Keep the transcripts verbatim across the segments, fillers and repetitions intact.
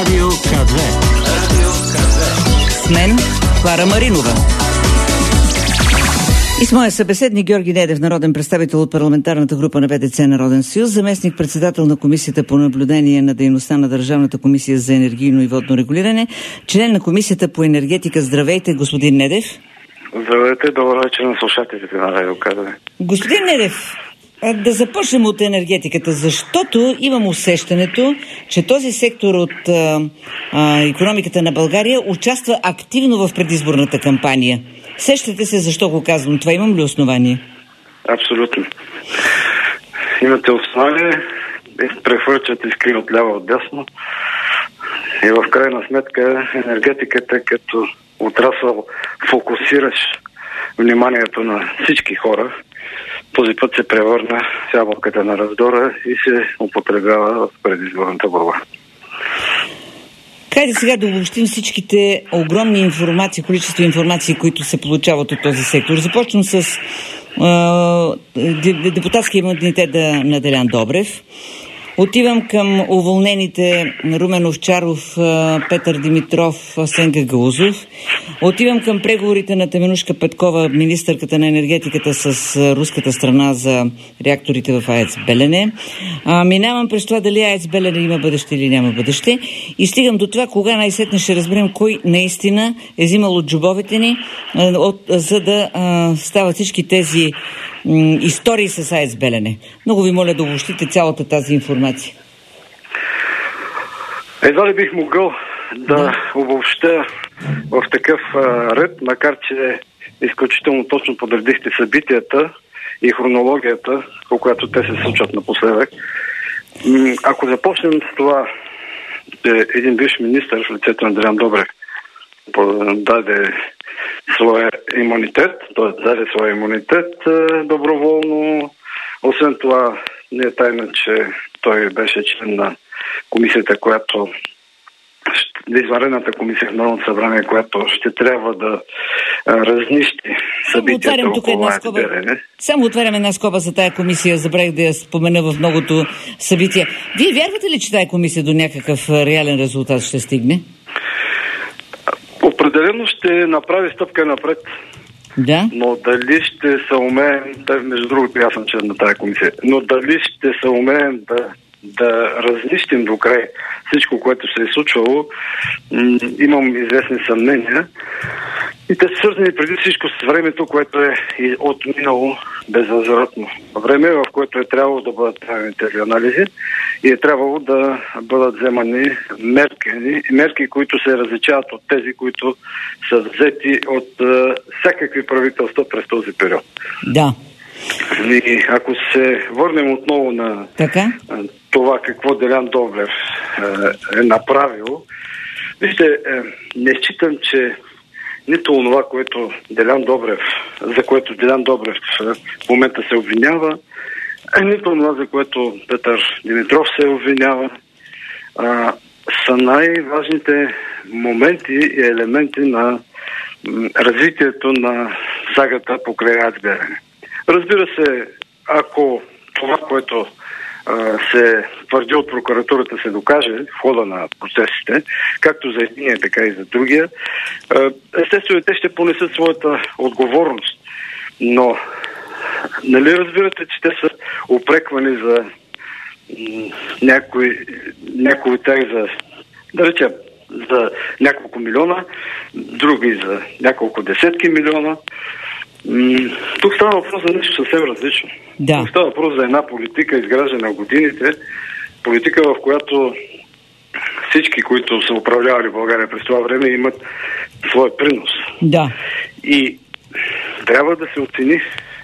Радио К две. Радио К две. С мен Клара Маринова. И с моя събеседник Георги Недев, народен представител от парламентарната група на Б Д Ц Народен съюз, заместник председател на Комисията по наблюдение на дейността на Държавната комисия за енергийно и водно регулиране, член на Комисията по енергетика. Здравейте, господин Недев. Здравейте, добър вечер на слушателите на Радио К две. Господин Недев, да започнем от енергетиката, защото имам усещането, че този сектор от а, а, икономиката на България участва активно в предизборната кампания. Сещате се защо го казвам? Това имам ли основание? Абсолютно. Имате основание, прехвърчат искри от ляво от дясно и в крайна сметка енергетиката като отрасъл фокусираш вниманието на всички хора. Този път се превърна в ябълката на раздора и се употребява в предизборната борба. Хайде сега да обобщим всичките огромни информации, количество информации, които се получават от този сектор. Започвам с е, депутатския имунитет на Делян Добрев. Отивам към уволнените Румен Овчаров, Петър Димитров, Асен Гагаузов. Отивам към преговорите на Теменужка Петкова, министърката на енергетиката, с руската страна за реакторите в АЕЦ Белене. А, минавам през това дали АЕЦ Белене има бъдеще или няма бъдеще. И стигам до това, кога най-сетне ще разберем кой наистина е взимал от джобовете ни, от, за да а, стават всички тези м, истории с АЕЦ Белене. Много ви моля да обобщите цялата тази информация. Едва ли бих могъл да, да. обобща в такъв а, ред, макар че изключително точно подредихте събитията и хронологията, по която те се случват напоследък. М- ако започнем с това, че един бивш министър в лицето на Делян Добрев даде своя имунитет, т.е. даде своя имунитет доброволно. Освен това, не е тайна, че той беше член на комисията, която извънредната комисия в Народното събрание, която ще трябва да а, разнищи събитията около АЕЦ Белене. Само отварям една скоба за тая комисия, забравих да я спомена в многото събития. Вие вярвате ли, че тая комисия до някакъв реален резултат ще стигне? Определено ще направи стъпка напред. Да. Но дали ще се умеем, между другото аз съм член на тази комисия, но дали ще се умеем да, да разнищим до край всичко, което се е случвало, м- имам известни съмнения. И те са свързани преди всичко с времето, което е отминало безвъзвратно. Време, в което е трябвало да бъдат правени тези анализи и е трябвало да бъдат вземани мерки, мерки, които се различават от тези, които са взети от uh, всякакви правителства през този период. Да. И ако се върнем отново на така? това какво Делян Добрев uh, е направил, вижте, uh, не считам, че нито онова, което Делян Добрев, за което Делян Добрев в момента се обвинява, нито онова, за което Петър Димитров се обвинява, а, са най-важните моменти и елементи на м, развитието на сагата покрай АЕЦ Белене. Разбира се, ако това, което а, се твърди от прокуратурата, се докаже в хода на процесите, както за единия, така и за другия, а, естествено те ще понесат своята отговорност. Но нали разбирате, че те са упреквани за м- някои, някои от тях за, да речем, за няколко милиона, други за няколко десетки милиона. М- тук става въпрос за нещо съвсем различно. Да. Тук става въпрос за една политика, изграждана в годините, политика, в която всички, които са управлявали България през това време, имат свой принос. Да. И трябва да се оцени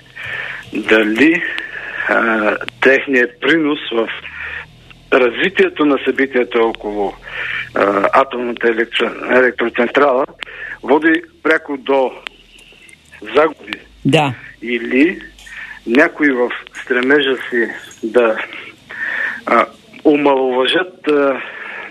дали а, техният принос в развитието на събитията около а, атомната електро, електроцентрала води пряко до загуби. Да. Или някои в стремежа си да а, омаловажат а,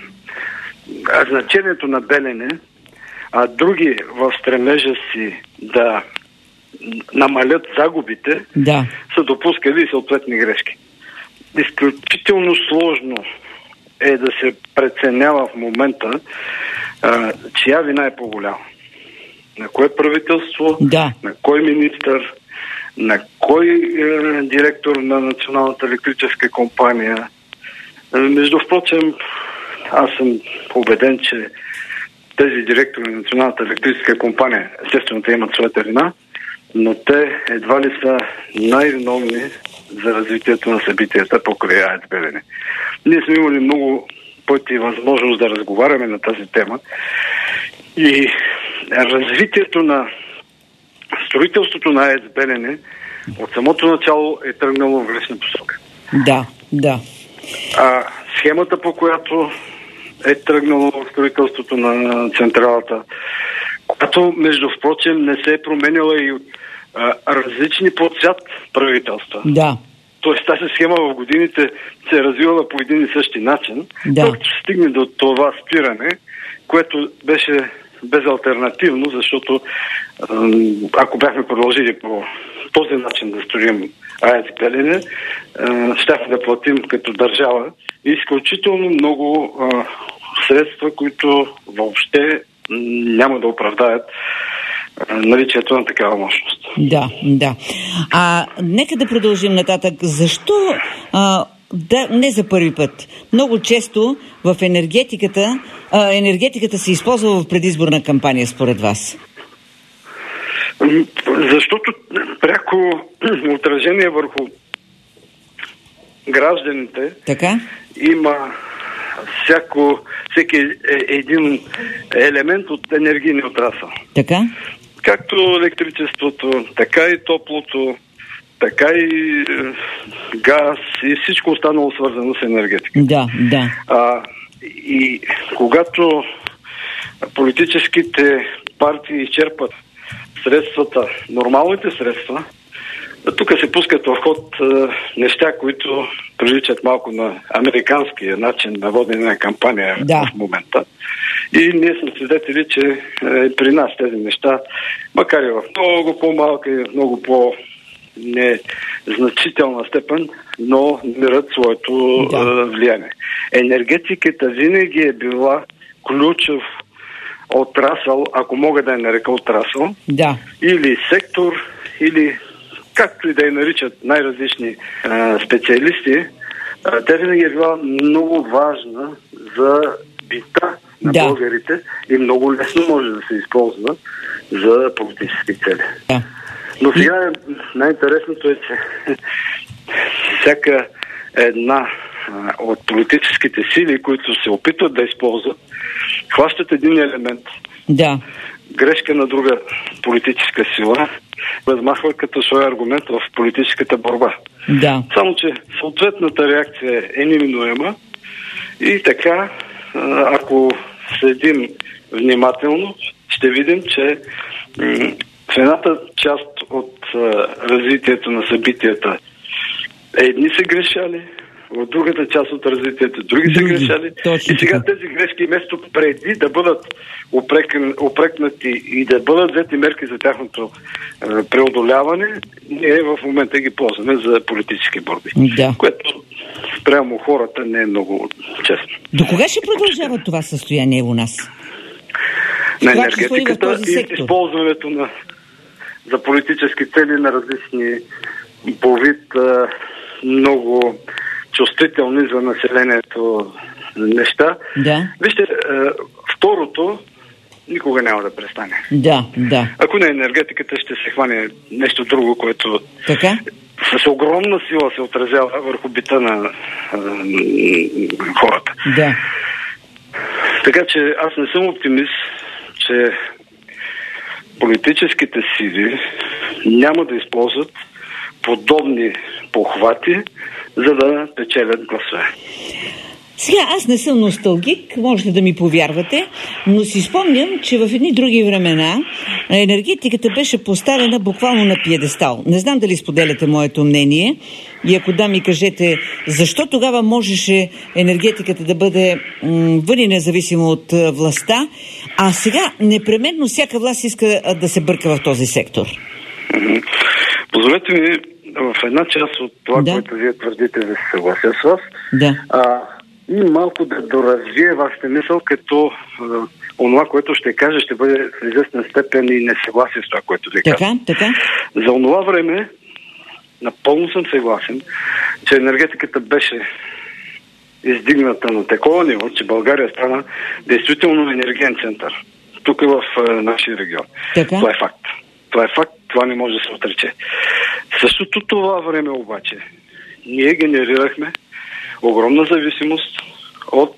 значението на Белене, а други в стремежа си да намалят загубите, да. са допускали и съответни грешки. Изключително сложно е да се преценява в момента а, чия вина е по-голяма. На кое правителство, да. на кой министър, на кой е, директор на Националната електрическа компания. Е, между впрочем, аз съм убеден, че тези директори на Националната електрическа компания, естествено те имат своята вина, но те едва ли са най-виновни за развитието на събитията покрай АЕЦ Белене. Ние сме имали много пъти възможност да разговаряме на тази тема и развитието на строителството на АЕЦ Белене от самото начало е тръгнало в грешна посока. Да, да. А схемата, по която е тръгнало в строителството на централата, която, между впрочем, не се е променяла и от а, различни по цвят правителства. Да. Тоест тази схема в годините се е развивала по един и същи начин, да. докато се стигне до това спиране, което беше безалтернативно, защото ако бяхме продължили по този начин да строим АЕЦ Белене, щяхме да платим като държава изключително много средства, които въобще няма да оправдаят наличието на такава мощност. Да, да. А нека да продължим нататък. Защо а, да, не за първи път? Много често в енергетиката а, енергетиката се използва в предизборна кампания, според вас? Защото пряко отражение върху гражданите така? Има всяко, всеки един елемент от енергийния отрасъл. Така? Както електричеството, така и топлото, така и газ и всичко останало свързано с енергетика. Да, да. А, и когато политическите партии изчерпат средствата, нормалните средства, тук се пускат в ход а, неща, които приличат малко на американския начин на водене на кампания да. в момента. И ние сме свидетели, че е, при нас тези неща, макар и в много по-малка и в много по-незначителна степен, но намират своето да. е, влияние. Енергетиката винаги е била ключов отрасъл, ако мога да я нарека отрасъл, да. или сектор, или както и да я наричат най-различни а, специалисти, а, тя винаги е била много важна за бита на да. българите и много лесно може да се използва за политически цели. Да. Но сега най-интересното е, че всяка една а, от политическите сили, които се опитват да използват, хващат един елемент, да. грешка на друга политическа сила, размахва като свой аргумент в политическата борба. Да. Само че съответната реакция е неминуема и така, ако следим внимателно, ще видим, че в едната част от развитието на събитията едни са грешали, в другата част от развитието други, други са грешали. Точно и сега така. Тези грешки, вместо преди да бъдат опрекнати и да бъдат взети мерки за тяхното е, преодоляване, ние в момента ги ползваме за политически борби. Да. Което прямо хората не е много честно. До кога ще продължава това състояние у нас? На енергетиката и, и използването на, за политически цели на различни по вид много чувствителни за населението неща. Да. Вижте, е, второто никога няма да престане. Да, да. Ако не енергетиката, ще се хване нещо друго, което така? С огромна сила се отразява върху бита на е, хората. Да. Така че аз не съм оптимист, че политическите сили няма да използват подобни похвати, за да печелят гласове. Сега, аз не съм носталгик, можете да ми повярвате, но си спомням, че в едни други времена енергетиката беше поставена буквално на пиедестал. Не знам дали споделяте моето мнение и ако да, ми кажете, защо тогава можеше енергетиката да бъде м- въни независимо от а, властта, а сега непременно всяка власт иска а, да се бърка в този сектор. Mm-hmm. Позволете ми в една част от това, да. което вие твърдите, да се съглася с вас. Да. А, и малко да доразвие вашата мисъл, като онова, което ще кажа, ще бъде в известна степен и несъгласие с това, което ви така, казвам. така. За онова време напълно съм съгласен, че енергетиката беше издигната на такова ниво, че България стана действително енергиен център. Тук в е, нашия регион. Така? Това е факт. Това е факт, това не може да се отрече. В същото това време обаче ние генерирахме огромна зависимост от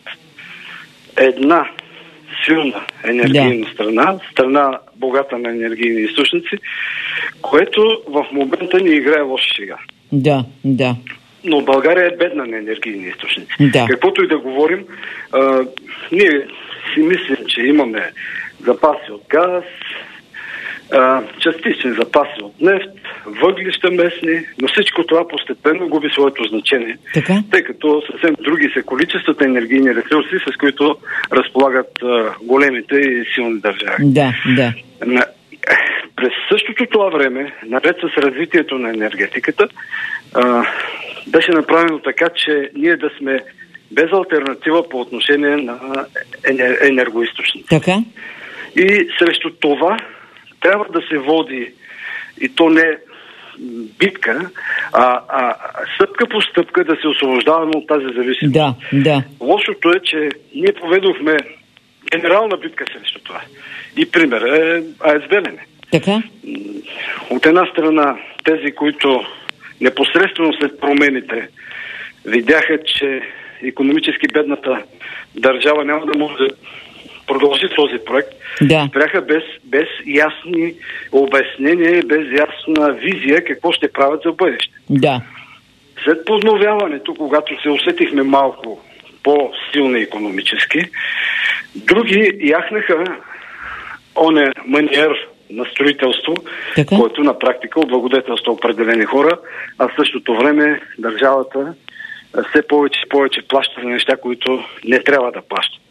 една силна енергийна да. страна, страна богата на енергийни източници, което в момента ни играе лошо сега. Да, да. Но България е бедна на енергийни източници. Да. Каквото и да говорим, а, ние си мислим, че имаме запаси от газ, а, частични запаси от нефт, въглища местни, но всичко това постепенно губи своето значение, така? Тъй като съвсем други са количествата енергийни ресурси, с които разполагат а, големите и силни държави. Да, да. На, през същото това време, наред с развитието на енергетиката, а, беше направено така, че ние да сме без алтернатива по отношение на енер, енергоизточници. Така? И срещу това трябва да се води, и то не битка, а, а стъпка по стъпка да се освобождаваме от тази зависимост. Да, да. Лошото е, че ние поведохме генерална битка срещу това. И пример е АЕЦ Белене. Така? От една страна, тези, които непосредствено след промените видяха, че икономически бедната държава няма да може да продължи този проект, да. спряха без, без ясни обяснения, без ясна визия какво ще правят за бъдеще. Да. След подновяването, когато се усетихме малко по-силни икономически, други яхнаха оне маниер на строителство, така? Който на практика облагодетелства определени хора, а в същото време държавата все повече и повече плаща за неща, които не трябва да плащат.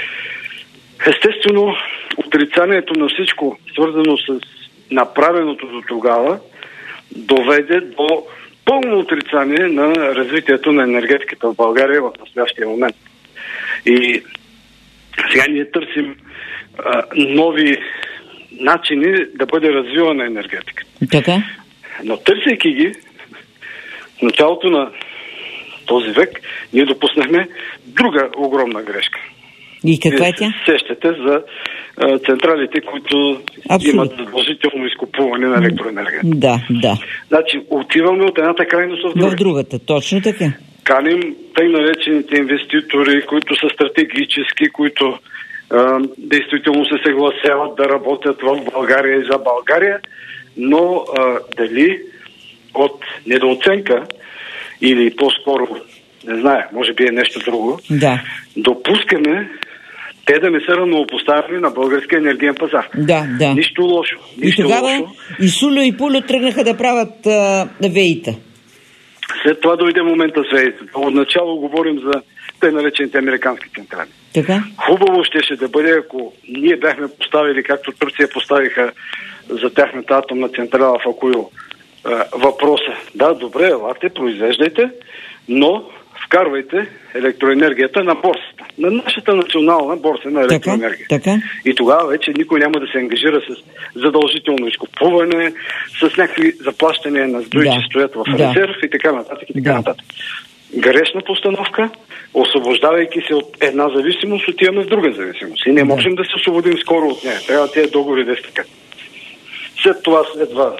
Естествено, отрицанието на всичко, свързано с направеното до тогава, доведе до пълно отрицание на развитието на енергетиката в България в настоящия момент. И сега ние търсим а, нови начини да бъде развивана енергетика. Така? Но търсейки ги, в началото на този век, ние допуснахме друга огромна грешка. И каква е тя? Сещате за а, централите, които Абсолютно. имат задължително изкупуване на електроенергия. Да, да. Значи, отиваме от едната крайност в другата. В другата, точно така. Каним тъй наречените инвеститори, които са стратегически, които а, действително се съгласяват да работят в България и за България, но а, дали от недооценка или по-скоро, не знае, може би е нещо друго, да. допускаме те да не са равнопоставени на българския енергиен пазар. Да, да. Нищо лошо. Нищо и тогава лошо. и Сулю и Пулю тръгнаха да правят а, веита. След това дойде момента с веите. Отначало говорим за те наречените американски централи. Така? Хубаво щеше да бъде, ако ние бяхме поставили, както Турция поставиха за тяхната атомна централа в Акуил, въпроса. Да, добре, елате, произвеждайте, но вкарвайте електроенергията на борсата. На нашата национална борса на електроенергия. Така, така. И тогава вече никой няма да се ангажира с задължително изкупуване, с някакви заплащания на сдои, да. че стоят в резерв да. и така нататък. И така да. нататък. Грешна постановка, освобождавайки се от една зависимост, отиваме в друга зависимост. И не можем да, да се освободим скоро от нея. Трябва тези договори да стъкат. След това следва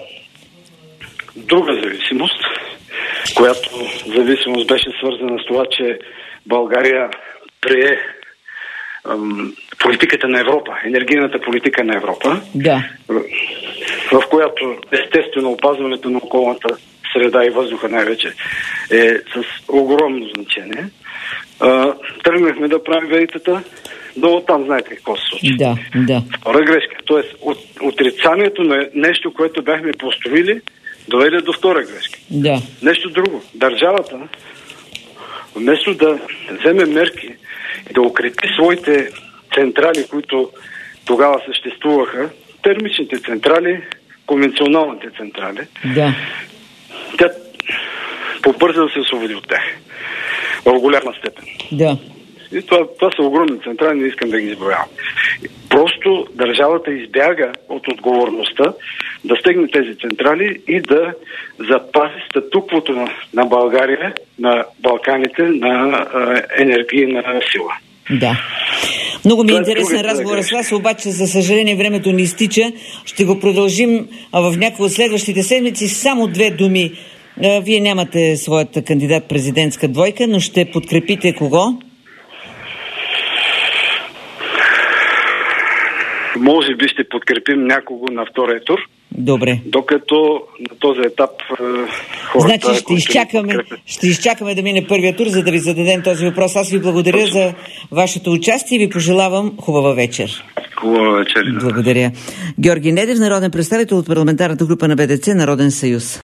друга зависимост, която зависимост беше свързана с това, че България прие ам, политиката на Европа, енергийната политика на Европа, да. в, в която естествено опазването на околната среда и въздуха най-вече е с огромно значение. А, тръгнахме да правим веитата, но там знаете какво се случи. Да, да. Втора грешка. Тоест, от, отрицанието на нещо, което бяхме построили, доведе до втора грешка. Да. Нещо друго. Държавата, вместо да вземе мерки и да укрепи своите централи, които тогава съществуваха, термичните централи, конвенционалните централи, да. тя побърза да се освободи от тях. в голяма степен. Да. И това, това са огромни централи, не искам да ги изброявам. Просто държавата избяга от отговорността да стегне тези централи и да запази статуквото на, на България, на Балканите, на а, енергийна сила. Да. Много ми е интересен другата разговор с вас, обаче за съжаление времето ни изтича. Ще го продължим в някои от следващите седмици. Само две думи. Вие нямате своята кандидат-президентска двойка, но ще подкрепите кого? Може би ще подкрепим някого на втория тур. Добре. Докато на този етап е, хората... Значи ще изчакаме, ще изчакаме да мине първия тур, за да ви зададем този въпрос. Аз ви благодаря Точно. за вашето участие и ви пожелавам хубава вечер. Хубава вечер. Благодаря. Георги Недев, народен представител от парламентарната група на БДЦ Народен съюз.